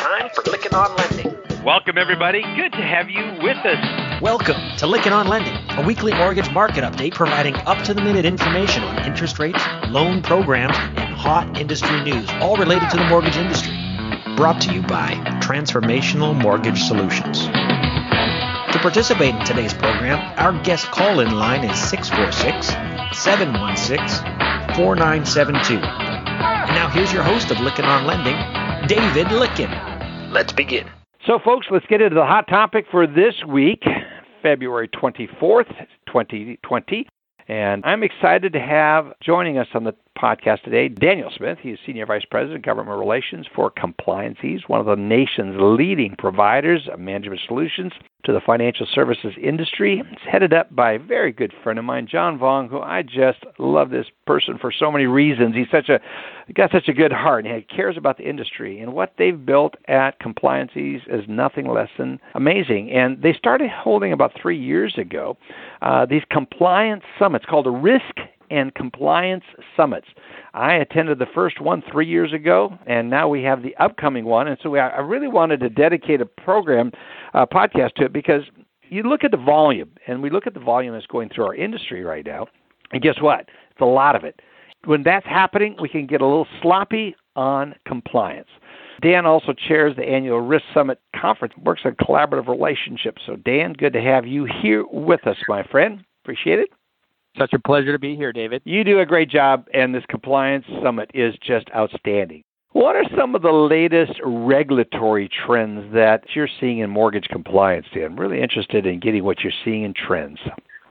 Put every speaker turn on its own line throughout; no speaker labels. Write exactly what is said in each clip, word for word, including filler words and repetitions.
time for Lykken on Lending.
Welcome, everybody. Good to have you with us.
Welcome to Lykken on Lending, a weekly mortgage market update providing up-to-the-minute information on interest rates, loan programs, and hot industry news, all related to the mortgage industry. Brought to you by Transformational Mortgage Solutions. To participate in today's program, our guest call-in line is six four six, seven one six, four nine seven two. And now here's your host of Lykken on Lending, David Lykken.
Let's begin.
So, folks, let's get into the hot topic for this week, February twenty-fourth, twenty twenty. And I'm excited to have joining us on the podcast today Daniel Smith. He's Senior Vice President of Government Relations for Compliances, one of the nation's leading providers of management solutions to the financial services industry. It's headed up by a very good friend of mine, John Vong, who I just love this person for so many reasons. He's such a got such a good heart, and he cares about the industry. And what they've built at Compliances is nothing less than amazing. And they started holding about three years ago uh, these compliance summits called a Risk and Compliance Summits. I attended the first one three years ago, and now we have the upcoming one. And so we, I really wanted to dedicate a program, uh, podcast to it, because you look at the volume, and we look at the volume that's going through our industry right now, and guess what? It's a lot of it. When that's happening, we can get a little sloppy on compliance. Dan also chairs the annual Risk Summit Conference, works on collaborative relationships. So, Dan, good to have you here with us, my friend. Appreciate it.
Such a pleasure to be here, David.
You do a great job, and this Compliance Summit is just outstanding. What are some of the latest regulatory trends that you're seeing in mortgage compliance, Dan? I'm really interested in getting what you're seeing in trends.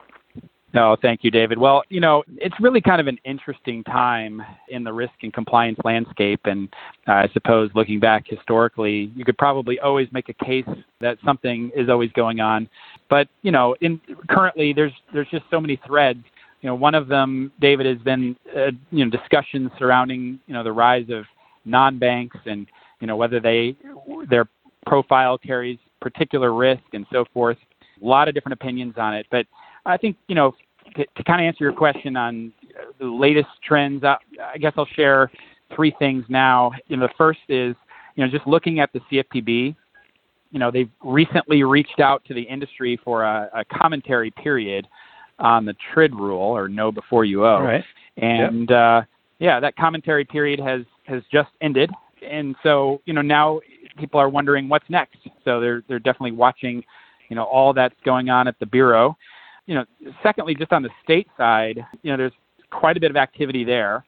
No, thank you, David. Well, you know, it's really kind of an interesting time in the risk and compliance landscape. And uh, I suppose looking back historically, you could probably always make a case that something is always going on. But, you know, in currently there's there's just so many threads. You know, one of them, David, has been, uh, you know, discussions surrounding, you know, the rise of non-banks and, you know, whether they their profile carries particular risk and so forth. A lot of different opinions on it. But I think, you know, to, to kind of answer your question on the latest trends, I, I guess I'll share three things now. You know, the first is, you know, just looking at the C F P B, you know, they've recently reached out to the industry for a, a commentary period on the T R I D rule, or know before you owe.
Right.
And, yep. uh, yeah, that commentary period has, has just ended. And so, you know, now people are wondering what's next. So they're they're definitely watching, you know, all that's going on at the Bureau. You know, secondly, just on the state side, you know, there's quite a bit of activity there.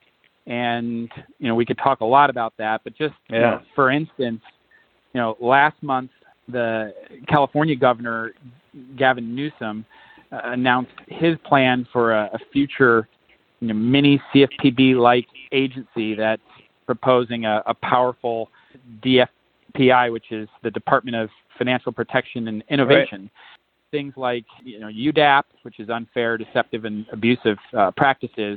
And, you know, we could talk a lot about that. But just, yeah. you know, for instance, you know, last month, the California governor, Gavin Newsom, uh, announced his plan for a, a future, you know, mini C F P B-like agency that's proposing a, a powerful D F P I, which is the Department of Financial Protection and Innovation. Right. Things like, you know, U D A P, which is unfair, deceptive, and abusive uh, practices,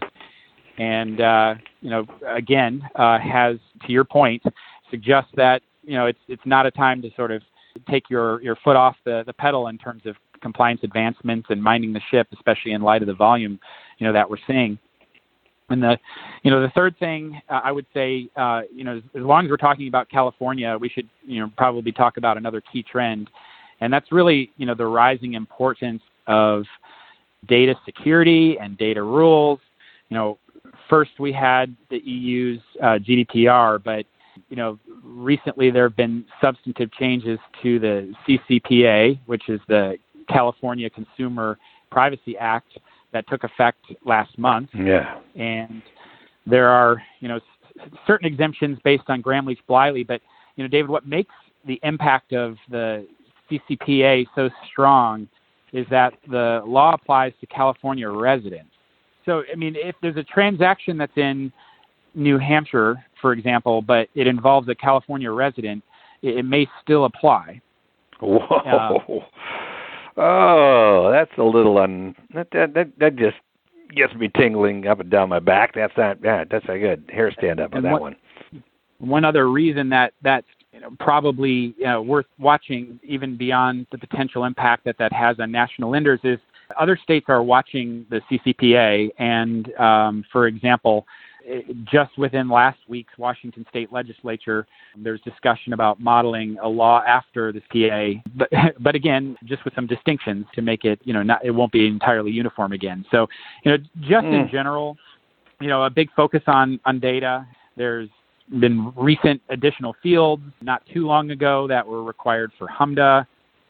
and uh, you know, again, uh, has, to your point, suggests that, you know, it's it's not a time to sort of take your, your foot off the, the pedal in terms of compliance advancements and minding the ship, especially in light of the volume, you know, that we're seeing. And the, you know, the third thing uh, I would say, uh, you know, as, as long as we're talking about California, we should, you know, probably talk about another key trend. And that's really, you know, the rising importance of data security and data rules. You know, first we had the E U's uh, G D P R, but, you know, recently there have been substantive changes to the C C P A, which is the California Consumer Privacy Act, that took effect last month.
Yeah.
And there are, you know, s- certain exemptions based on Gramm-Leach-Bliley, but, you know, David, what makes the impact of the C C P A so strong is that the law applies to California residents. So, I mean, if there's a transaction that's in New Hampshire, for example, but it involves a California resident, it, it may still apply.
Whoa.
Uh,
oh, that's a little un... That, that, that, that just gets me tingling up and down my back. That's not... Yeah, that's a good hair stand up on that one.
One other reason that that's, you know, probably, you know, worth watching, even beyond the potential impact that that has on national lenders, is other states are watching the C C P A. And, um, for example, just within last week's Washington State Legislature, there's discussion about modeling a law after the P A, but but again, just with some distinctions to make it, you know, not, it won't be entirely uniform again. So, you know, just mm. in general, you know, a big focus on, on data. There's been recent additional fields not too long ago that were required for HMDA,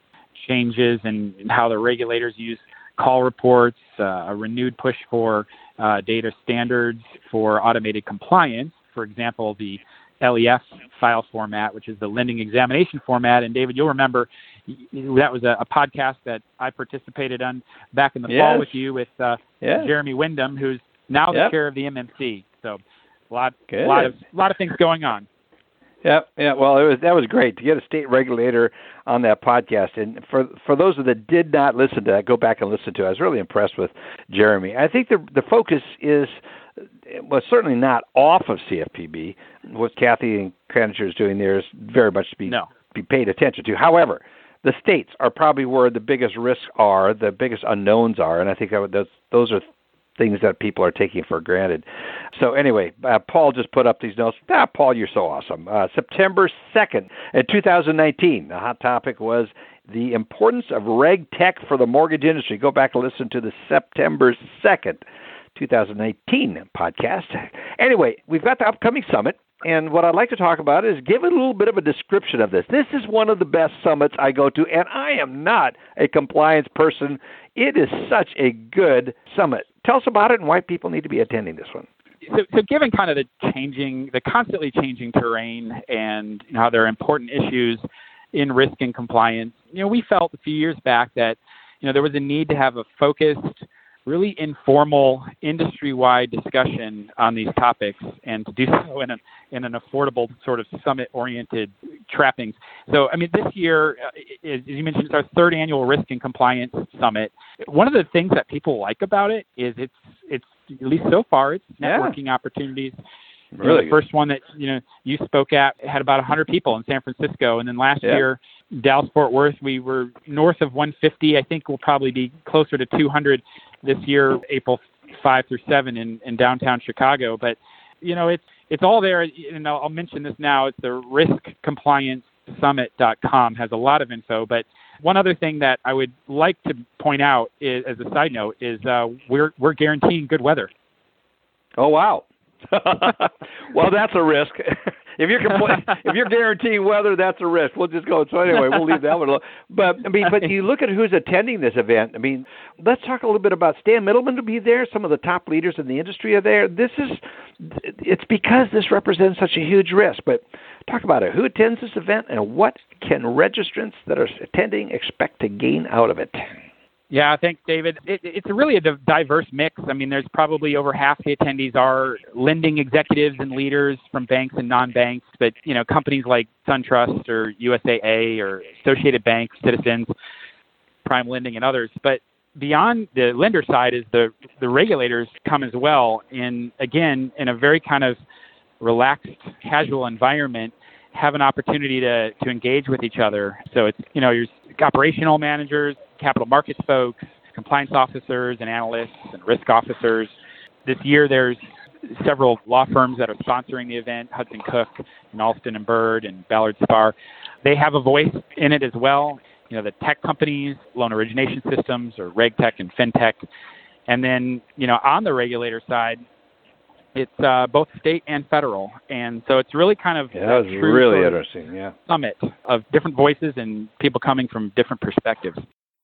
changes in, in how the regulators use call reports, uh, a renewed push for uh, data standards for automated compliance. For example, the L E F file format, which is the lending examination format. And David, you'll remember that was a, a podcast that I participated on back in the
yes.
fall with you with uh,
yes.
Jeremy Wyndham, who's now the
yep.
chair of the M M C. So a lot,
Good.
lot of, lot of things going on.
Yeah, yeah. Well, it was that was great to get a state regulator on that podcast. And for for those that did not listen to that, go back and listen to it. I was really impressed with Jeremy. I think the the focus is well, certainly not off of C F P B. What Kathy and Kraninger is doing there is very much to be
no.
be paid attention to. However, the states are probably where the biggest risks are, the biggest unknowns are, and I think that those those are things that people are taking for granted. So anyway, uh, Paul just put up these notes. Ah, Paul, you're so awesome. Uh, September second, in two thousand nineteen, the hot topic was the importance of reg tech for the mortgage industry. Go back and listen to the September second, twenty nineteen podcast. Anyway, we've got the upcoming summit. And what I'd like to talk about is give a little bit of a description of this. This is one of the best summits I go to, and I am not a compliance person. It is such a good summit. Tell us about it and why people need to be attending this one.
So, so given kind of the changing, the constantly changing terrain and you know, how there are important issues in risk and compliance, you know, we felt a few years back that, you know, there was a need to have a focused, really informal, industry-wide discussion on these topics, and to do so in, a, in an affordable sort of summit-oriented trappings. So, I mean, this year, uh, as you mentioned, it's our third annual Risk and Compliance Summit. One of the things that people like about it is it's, it's at least so far, it's networking yeah. opportunities.
Really,
you know, the first one that you know you spoke at had about one hundred people in San Francisco, and then last
yeah.
year, Dallas Fort Worth, we were north of one hundred fifty. I think we'll probably be closer to two hundred this year, April fifth through seventh in, in downtown Chicago. But you know, it's it's all there, and I'll, I'll mention this now. It's the risk compliance summit dot com has a lot of info. But one other thing that I would like to point out is, as a side note, is uh, we're we're guaranteeing good weather.
Oh wow. Well, that's a risk. If you're compl- if you're guaranteeing weather, that's a risk. We'll just go. So anyway, we'll leave that one alone. But I mean, but you look at who's attending this event. I mean, let's talk a little bit about Stan Middleman to be there. Some of the top leaders in the industry are there. This is it's because this represents such a huge risk. But talk about it. Who attends this event, and what can registrants that are attending expect to gain out of it?
Yeah, thanks, David. It, it's really a diverse mix. I mean, there's probably over half the attendees are lending executives and leaders from banks and non-banks, but, you know, companies like SunTrust or U S A A or Associated Bank, Citizens, Prime Lending, and others. But beyond the lender side is the, the regulators come as well, in, again, in a very kind of relaxed, casual environment, have an opportunity to, to engage with each other. So it's, you know, your operational managers, capital markets folks, compliance officers and analysts and risk officers. This year there's several law firms that are sponsoring the event, Hudson Cook and Alston and Bird and Ballard Spahr. They have a voice in it as well. You know, the tech companies, loan origination systems or RegTech and FinTech. And then, you know, on the regulator side, it's uh, both state and federal. And so it's really kind of
yeah, that was really interesting, yeah.
summit of different voices and people coming from different perspectives.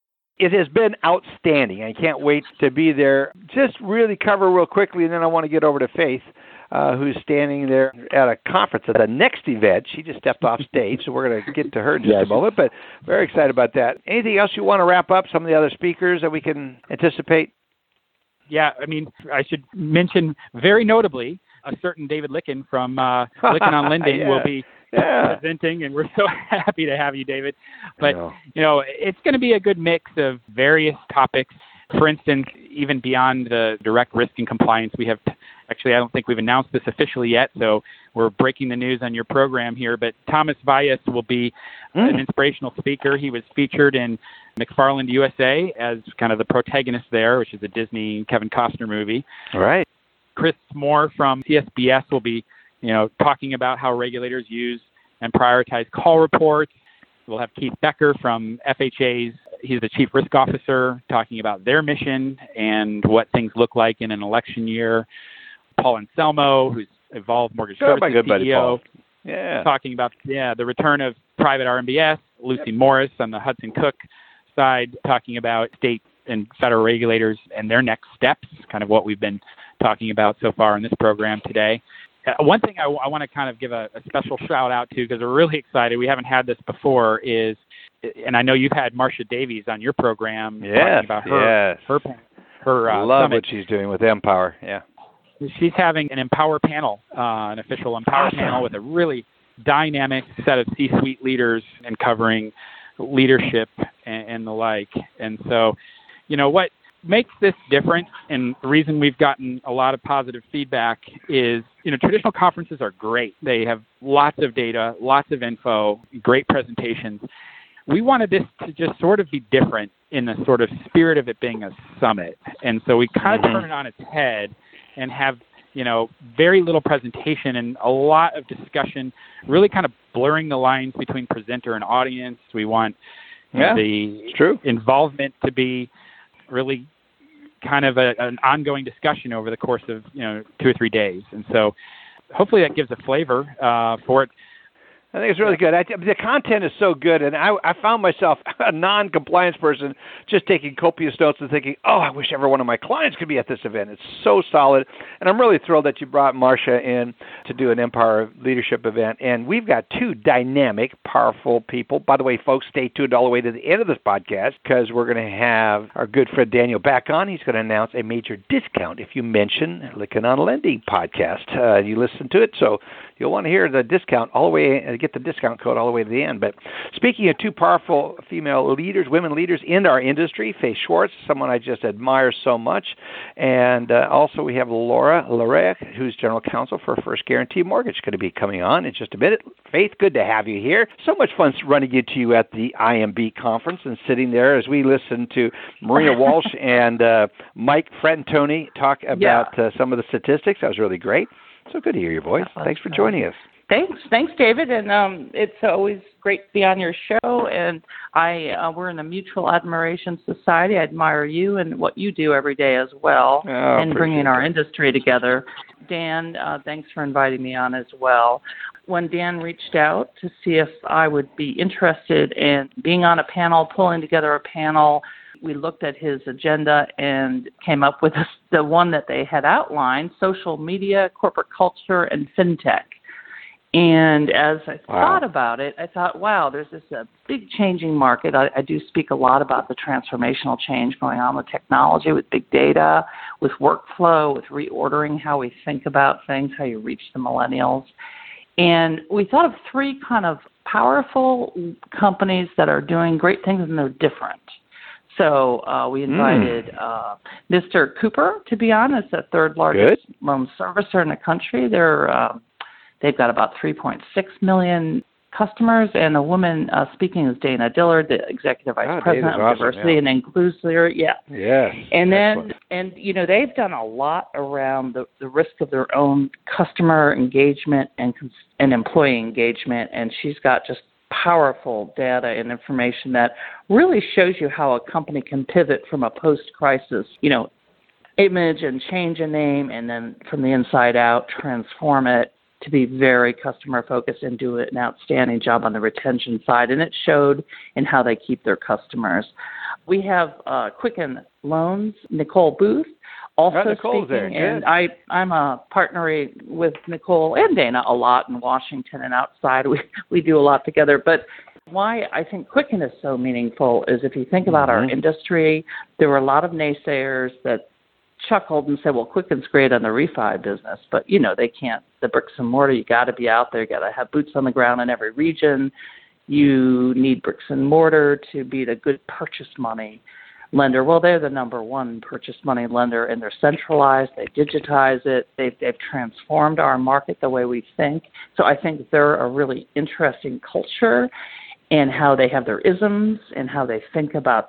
It has been outstanding. I can't wait to be there. Just really cover real quickly, and then I want to get over to Faith, uh, who's standing there at a conference at the next event. She just stepped off stage, so we're going to get to her in just
yes.
a moment, but very excited about that. Anything else you want to wrap up, some of the other speakers that we can anticipate?
Yeah, I mean, I should mention very notably a certain David Licken from uh, Licken on Lending
yeah.
will be
yeah.
presenting, and we're so happy to have you, David. But, know. you know, it's going to be a good mix of various topics. For instance, even beyond the direct risk and compliance, we have, actually, I don't think we've announced this officially yet, so we're breaking the news on your program here, but Thomas Valles will be mm. an inspirational speaker. He was featured in McFarland U S A as kind of the protagonist there, which is a Disney Kevin Costner movie.
All right.
Chris Moore from C S B S will be, you know, talking about how regulators use and prioritize call reports. We'll have Keith Becker from F H A's, he's the Chief Risk Officer, talking about their mission and what things look like in an election year. Paul Anselmo, who's Evolve Mortgage
Good,
Services
my good
C
buddy
E O,
Paul. Yeah.
talking about yeah the return of private R M B S. Lucy yep. Morris on the Hudson Cook side, talking about state and federal regulators and their next steps, kind of what we've been talking about so far in this program today. Uh, one thing I, w- I want to kind of give a, a special shout out to, because we're really excited, we haven't had this before, is, and I know you've had Marcia Davies on your program
yes,
talking about her,
yes.
her, her uh,
Love
summit.
what she's doing with Empower, yeah.
She's having an Empower panel, uh, an official Empower
awesome.
panel with a really dynamic set of C-suite leaders and covering leadership and, and the like. And so, you know, what makes this different, and the reason we've gotten a lot of positive feedback is, you know, traditional conferences are great. They have lots of data, lots of info, great presentations. We wanted this to just sort of be different in the sort of spirit of it being a summit. And so we kind of mm-hmm. turn it on its head and have, you know, very little presentation and a lot of discussion, really kind of blurring the lines between presenter and audience. We want
yeah,
the
true.
involvement to be really kind of a, an ongoing discussion over the course of, you know, two or three days. And so hopefully that gives a flavor uh, for it.
I think it's really good. I, the content is so good, and I, I found myself, a non-compliance person, just taking copious notes and thinking, oh, I wish every one of my clients could be at this event. It's so solid, and I'm really thrilled that you brought Marcia in to do an Empower Leadership event, and we've got two dynamic, powerful people. By the way, folks, stay tuned all the way to the end of this podcast, because we're going to have our good friend Daniel back on. He's going to announce a major discount if you mention Lykken on Lending podcast. Uh, you listen to it, so you'll want to hear the discount all the way, uh, get the discount code all the way to the end. But speaking of two powerful female leaders, women leaders in our industry, Faith Schwartz, someone I just admire so much, and uh, also we have Laura Larech, who's General Counsel for First Guarantee Mortgage, going to be coming on in just a minute. Faith, good to have you here. So much fun running into you at the I M B conference and sitting there as we listen to Maria Walsh and uh, Mike Frantoni talk about yeah. uh, some of the statistics. That was really great. So good to hear your voice. Thanks for joining us.
Thanks, thanks, David, and um, it's always great to be on your show. And I, uh, we're in the Mutual Admiration Society. I admire you and what you do every day as well,
oh,
and bringing our
that.
industry together. Dan, uh, thanks for inviting me on as well. When Dan reached out to see if I would be interested in being on a panel, pulling together a panel, we looked at his agenda and came up with the one that they had outlined: social media, corporate culture, and fintech. And as I wow. thought about it, I thought, wow, there's this uh, big changing market. I, I do speak a lot about the transformational change going on with technology, with big data, with workflow, with reordering how we think about things, how you reach the millennials. And we thought of three kind of powerful companies that are doing great things, and they're different. So uh, we invited mm. uh, Mister Cooper to be on as the third largest Good. loan servicer in the country. They're uh, they've got about three point six million customers, and a woman uh, speaking is Dana Dillard, the executive vice
oh,
president of
awesome,
diversity
yeah.
and inclusion. Yeah.
Yes.
And then
Excellent.
and you know they've done a lot around the, the risk of their own customer engagement and and employee engagement, and she's got just powerful data and information that really shows you how a company can pivot from a post-crisis, you know, image and change a name, and then from the inside out transform it to be very customer-focused and do an outstanding job on the retention side. And it showed in how they keep their customers. We have uh, Quicken Loans, Nicole Booth, also
oh, Nicole's
speaking,
there.
and I, I'm a partner with Nicole and Dana a lot in Washington and outside. We we do a lot together. But why I think Quicken is so meaningful is if you think about mm-hmm. our industry, there were a lot of naysayers that chuckled and said, well, Quicken's great on the refi business, but, you know, they can't, the bricks and mortar, you got to be out there, you got to have boots on the ground in every region. You need bricks and mortar to be the good purchase money lender. Well, they're the number one purchase money lender, and they're centralized. They digitize it. They've, they've transformed our market the way we think. So I think they're a really interesting culture in how they have their isms and how they think about their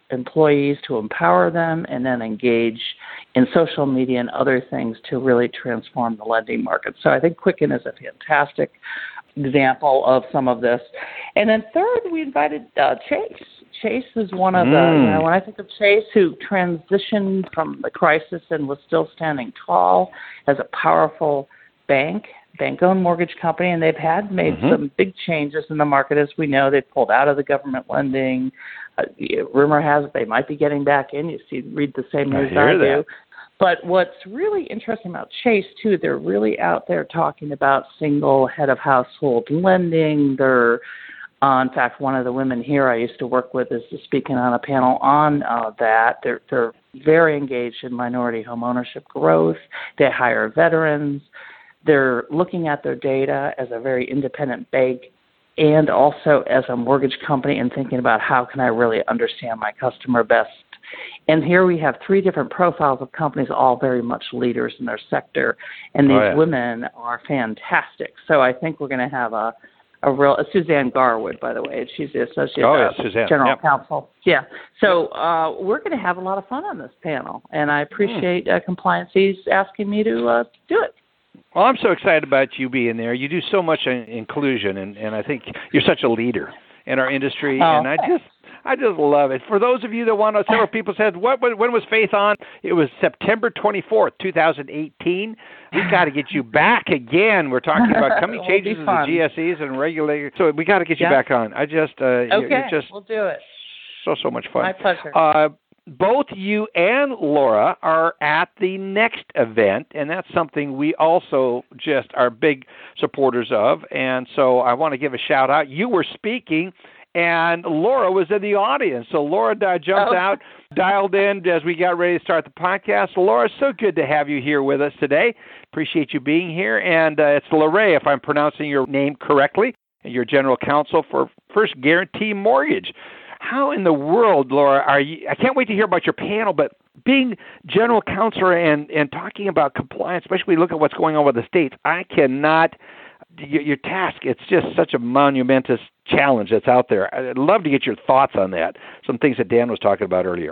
employees to empower them, and then engage in social media and other things to really transform the lending market. So I think Quicken is a fantastic example of some of this. And then third, we invited uh, Chase. Chase is one of the,
Mm.
you know, when I think of Chase, who transitioned from the crisis and was still standing tall as a powerful bank, bank-owned mortgage company, and they've had made
Mm-hmm.
some big changes in the market. As we know, they pulled out of the government lending. Uh, rumor has it they might be getting back in. You see, read the same
I
news
hear
I
that.
do. But what's really interesting about Chase, too, they're really out there talking about single head of household lending. They're, uh, in fact, one of the women here I used to work with is speaking on a panel on uh, that. They're, they're very engaged in minority home ownership growth. They hire veterans. They're looking at their data as a very independent bank and also as a mortgage company and thinking about how can I really understand my customer best. And here we have three different profiles of companies, all very much leaders in their sector. And these
Oh, yeah.
women are fantastic. So I think we're going to have a, a real uh, Suzanne Garwood, by the way. She's the Associate
Oh,
uh,
yeah, Suzanne.
General
Yep.
Counsel. Yeah. So uh, we're going to have a lot of fun on this panel. And I appreciate uh, Compliances asking me to uh, do it.
Well, I'm so excited about you being there. You do so much in inclusion, and, and I think you're such a leader in our industry,
Oh,
and I just I just love it. For those of you that want to, several people said, what, when, when was Faith on? It was September twenty-fourth, twenty eighteen. We got to get you back again. We're talking about coming
It'll be
changes in the
fun.
G S Es and regulators. So we got to get you
Yeah.
back on. I just, uh, you're,
Okay,
you're just
we'll do it.
so, so much fun.
My pleasure.
Uh, both you and Laura are at the next event, and that's something we also just are big supporters of. And so I want to give a shout out. You were speaking, and Laura was in the audience. So Laura uh, jumped
Oh.
out, dialed in as we got ready to start the podcast. Laura, so good to have you here with us today. Appreciate you being here. And uh, it's Lorraine, if I'm pronouncing your name correctly, and your general counsel for First Guarantee Mortgage. How in the world, Laura, are you? I can't wait to hear about your panel, but being general counselor and, and talking about compliance, especially when we look at what's going on with the states, I cannot, your, your task, it's just such a monumentous challenge that's out there. I'd love to get your thoughts on that, some things that Dan was talking about earlier.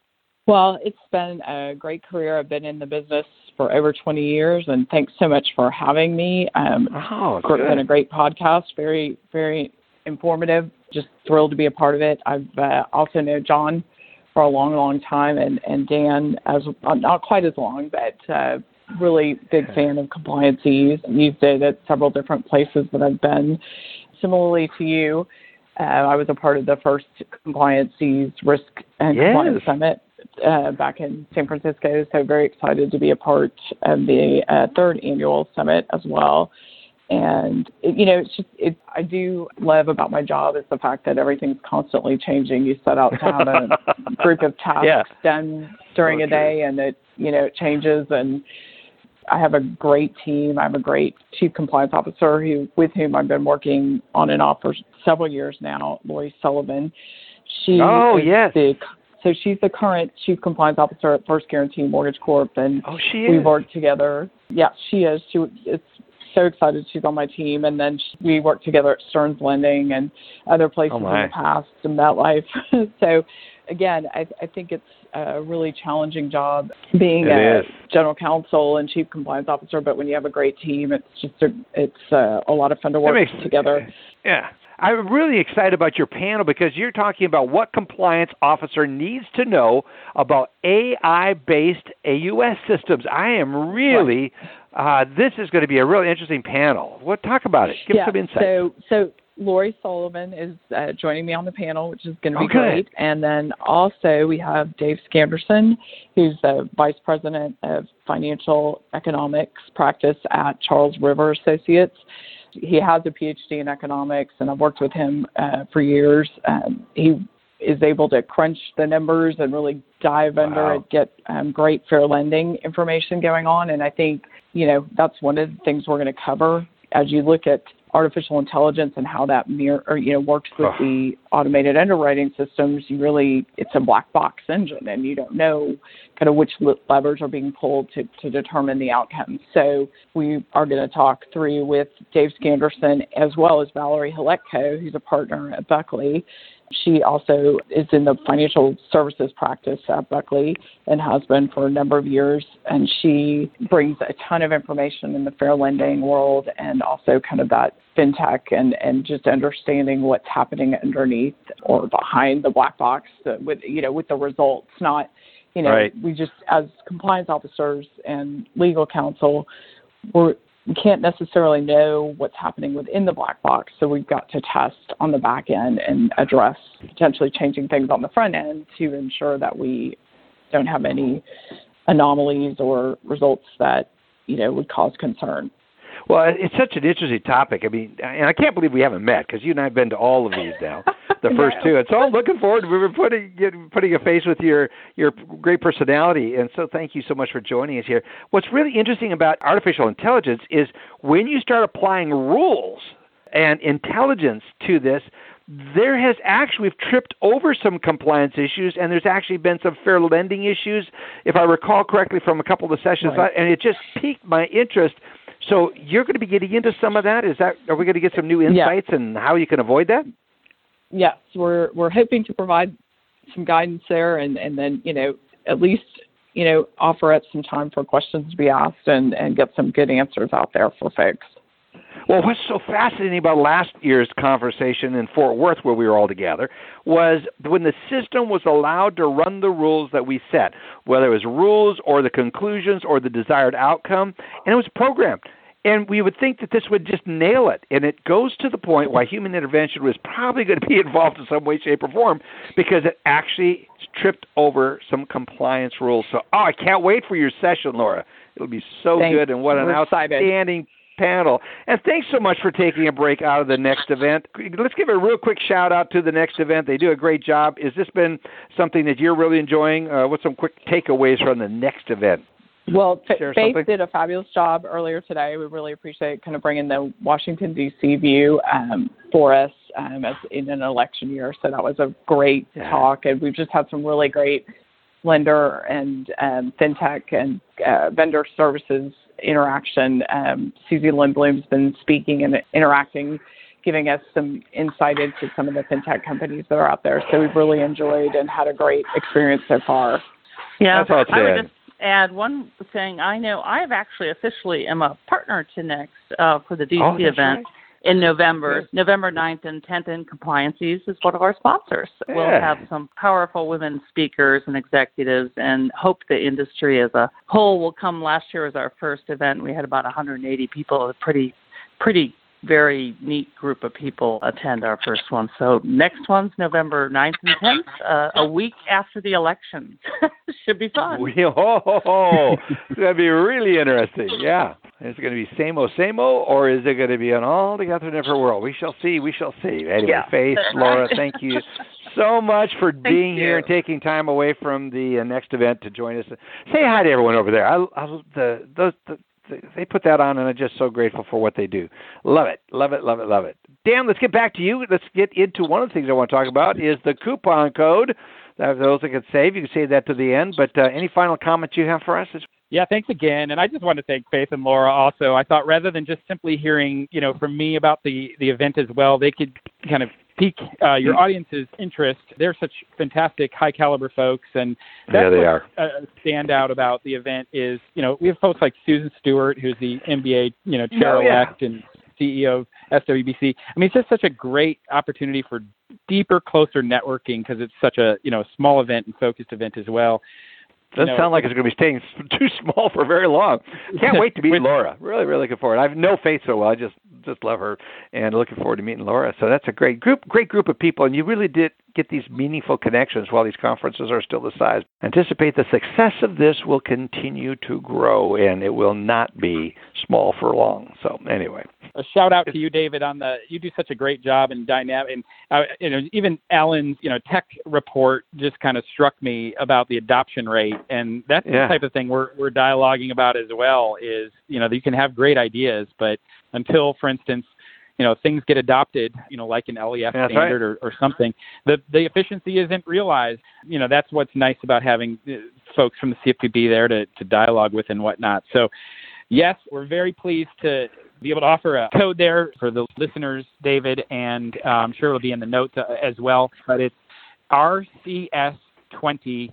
Well, it's been a great career. I've been in the business for over twenty years, and thanks so much for having me. Um,
Oh,
it's
good.
been a great podcast, very, very informative. Just thrilled to be a part of it. I've uh, also known John for a long, long time, and, and Dan as uh, not quite as long, but uh, really big fan of Compliances. Used it at several different places that I've been. Similarly to you, uh, I was a part of the first Compliances Risk and
Yes.
Compliance Summit uh, back in San Francisco, so very excited to be a part of the uh, third annual summit as well. And, it, you know, it's just, it, I do love about my job is the fact that everything's constantly changing. You set out to have a group of tasks
Yeah.
done during
So
a day, and it, you know, it changes. And I have a great team. I have a great chief compliance officer who, with whom I've been working on and off for several years now, Lori Sullivan. She
Oh,
is
yes.
the, so she's the current chief compliance officer at First Guarantee Mortgage Corp. And
Oh, she is.
we work together. Yeah, she is. She it's so excited she's on my team. And then she, we work together at Stearns Lending and other places
Oh,
in
my.
the past in MetLife. So again, I, I think it's a really challenging job being
It
a
is.
general counsel and chief compliance officer. But when you have a great team, it's just a, it's uh, a lot of fun to work
That makes-
together.
Yeah. I'm really excited about your panel because you're talking about what compliance officer needs to know about A I-based A U S systems. I am really, uh, this is going to be a really interesting panel. What talk about it? Give
yeah,
some insight.
So, so Lori Sullivan is uh, joining me on the panel, which is going to be
Okay.
great. And then also we have Dave Scanderson, who's the Vice President of Financial Economics Practice at Charles River Associates. He has a P H D in economics, and I've worked with him uh, for years. Um, he is able to crunch the numbers and really dive under
Wow.
and get um, great fair lending information going on. And I think, you know, that's one of the things we're going to cover as you look at artificial intelligence and how that mirror, or, you know, works with
Oh.
the automated underwriting systems, you really, it's a black box engine, and you don't know kind of which le- levers are being pulled to, to determine the outcome. So we are going to talk through with Dave Skanderson as well as Valerie Haletko, who's a partner at Buckley. She also is in the financial services practice at Buckley and has been for a number of years. And she brings a ton of information in the fair lending world and also kind of that fintech and, and just understanding what's happening underneath or behind the black box with, you know, with the results, not, you know,
right.
we just, as compliance officers and legal counsel, we're, we can't necessarily know what's happening within the black box, so we've got to test on the back end and address potentially changing things on the front end to ensure that we don't have any anomalies or results that, you know, would cause concern.
Well, it's such an interesting topic. I mean, and I can't believe we haven't met because you and I have been to all of these now, the first two. And so I'm looking forward to we were putting putting a face with your your great personality. And so thank you so much for joining us here. What's really interesting about artificial intelligence is when you start applying rules and intelligence to this, there has actually, we've tripped over some compliance issues, and there's actually been some fair lending issues, if I recall correctly, from a couple of the sessions.
Right.
And it just piqued my interest. So you're going to be getting into some of that. Is that? Are we going to get some new insights
yeah.
and how you can avoid that?
Yes, we're we're hoping to provide some guidance there, and, and then you know at least you know offer up some time for questions to be asked and, and get some good answers out there for folks.
Well, what's so fascinating about last year's conversation in Fort Worth, where we were all together, was when the system was allowed to run the rules that we set, whether it was rules or the conclusions or the desired outcome, and it was programmed. And we would think that this would just nail it. And it goes to the point why human intervention was probably going to be involved in some way, shape, or form, because it actually tripped over some compliance rules. So, oh, I can't wait for your session, Laura. It'll be so
Thanks.
good, and what an
We're
outstanding
excited.
panel. And thanks so much for taking a break out of the next event. Let's give a real quick shout out to the next event. They do a great job. Has this been something that you're really enjoying? Uh, what's some quick takeaways from the next event?
Well,
Share
Faith
something?
did a fabulous job earlier today. We really appreciate kind of bringing the Washington, D C view um, for us um, as in an election year. So that was a great
Yeah.
talk, and we've just had some really great lender and um, fintech and uh, vendor services interaction. Um, Susie Lindblom's been speaking and interacting, giving us some insight into some of the fintech companies that are out there. So we've really enjoyed and had a great experience so far.
Yeah,
That's all it
I would
said.
just add one thing. I know I've actually officially am a partner to Next uh, for the D C
Oh, that's
event
right.
in November.
Good.
November ninth and tenth, and Compliances is one of our sponsors. We'll
Yeah.
have some powerful women speakers and executives, and hope the industry as a whole will come. Last year was our first event. We had about one hundred eighty people, a pretty, pretty very neat group of people attend our first one. So next one's November ninth and tenth, uh, a week after the election. Should be fun.
We, oh, oh, oh. It's going to be really interesting. Yeah. Is it going to be same-o, same-o, or is it going to be an altogether different world? We shall see. We shall see. Anyway,
Yeah.
Faith, Laura, thank you so much for being
you.
here and taking time away from the uh, next event to join us. Say hi to everyone over there. I, I, the, those, the, they put that on, and I'm just so grateful for what they do. Love it, love it, love it, love it. Dan, let's get back to you. Let's get into one of the things I want to talk about is the coupon code. That those that can save, you can save that to the end. But uh, any final comments you have for us?
Yeah, thanks again. And I just want to thank Faith and Laura also. I thought rather than just simply hearing, you know, from me about the, the event as well, they could kind of pique uh, your audience's interest. They're such fantastic, high-caliber folks. And that's
Yeah, they
what,
are.
Uh, stand out about the event is, you know, we have folks like Susan Stewart, who's the M B A, you know, chair-elect
Oh, yeah.
and C E O of S W B C. I mean, it's just such a great opportunity for deeper, closer networking because it's such a, you know, small event and focused event as well.
Doesn't
You know,
sound like it's going to be staying too small for very long. Can't wait to meet
With-
Laura. Really, really looking forward. I know Faith so well. I just just love her, and looking forward to meeting Laura. So that's a great group, great group of people, and you really did get these meaningful connections while these conferences are still the size. Anticipate the success of this will continue to grow, and it will not be small for long. So anyway.
A shout out to you, David, on the, you do such a great job in dynamic, and uh, you know, even Alan's, you know, tech report just kind of struck me about the adoption rate, and that's
Yeah.
the type of thing we're we're dialoguing about as well. Is, you know, you can have great ideas, but until, for instance, you know, things get adopted, you know, like an L E F
That's
standard
right.
or, or something, the the efficiency isn't realized. You know, that's what's nice about having folks from the C F P B there to, to dialogue with and whatnot. So, yes, we're very pleased to be able to offer a code there for the listeners, David, and uh, I'm sure it'll be in the notes uh, as well. But it's R C S twenty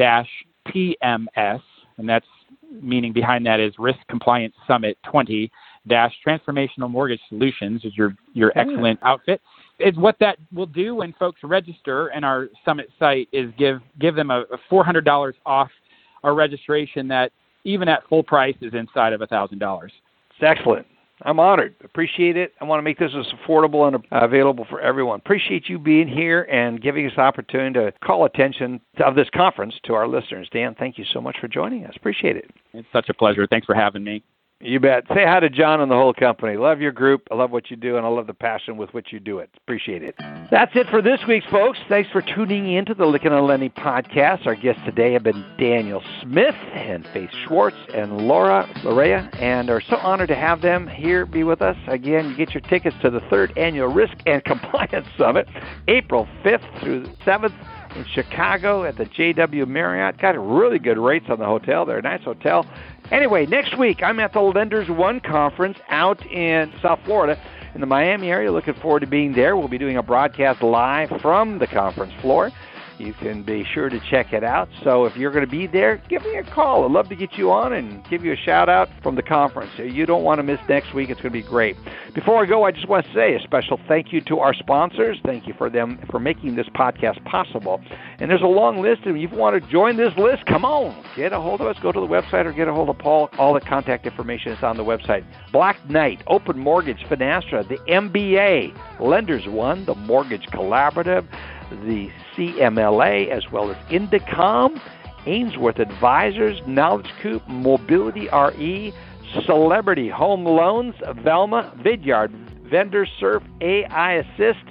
T M S, and that's meaning behind that is Risk Compliance Summit twenty dash Transformational Mortgage Solutions is your, your excellent outfit. It's what that will do when folks register in our Summit site is give give them a, a four hundred dollars off our registration that even at full price is inside of one thousand dollars.
It's excellent. I'm honored. Appreciate it. I want to make this as affordable and available for everyone. Appreciate you being here and giving us the opportunity to call attention of this conference to our listeners. Dan, thank you so much for joining us. Appreciate it.
It's such a pleasure. Thanks for having me.
You bet. Say hi to John and the whole company. Love your group. I love what you do, and I love the passion with which you do it. Appreciate it. That's it for this week, folks. Thanks for tuning in to the Lykken and Lenny podcast. Our guests today have been Daniel Smith and Faith Schwartz and Laura Lorea, and are so honored to have them here be with us. Again, you get your tickets to the third annual Risk and Compliance Summit, April fifth through seventh in Chicago at the J W Marriott. Got really good rates on the hotel there. Nice hotel. Anyway, next week, I'm at the Lenders One Conference out in South Florida in the Miami area. Looking forward to being there. We'll be doing a broadcast live from the conference floor. You can be sure to check it out. So if you're going to be there, give me a call. I'd love to get you on and give you a shout-out from the conference. You don't want to miss next week. It's going to be great. Before I go, I just want to say a special thank you to our sponsors. Thank you for them for making this podcast possible. And there's a long list, and if you want to join this list, come on. Get a hold of us. Go to the website or get a hold of Paul. All the contact information is on the website. Black Knight, Open Mortgage, Finastra, the M B A, Lenders One, the Mortgage Collaborative, the C M L A, as well as Indicom, Ainsworth Advisors, Knowledge Coop, Mobility R E, Celebrity Home Loans, Velma, Vidyard, Vendor Surf, A I Assist,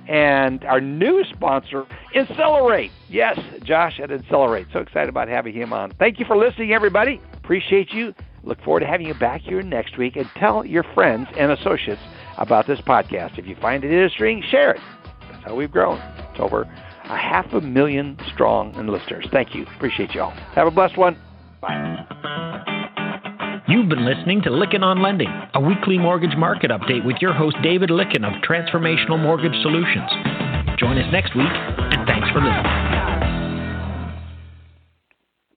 and our new sponsor, Accelerate. Yes, Josh at Accelerate. So excited about having him on. Thank you for listening, everybody. Appreciate you. Look forward to having you back here next week, and tell your friends and associates about this podcast. If you find it interesting, share it. That's how we've grown. It's over a half a million strong in listeners. Thank you. Appreciate you all. Have a blessed one. Bye.
You've been listening to Lykken on Lending, a weekly mortgage market update with your host David Lykken of Transformational Mortgage Solutions. Join us next week, and thanks for listening.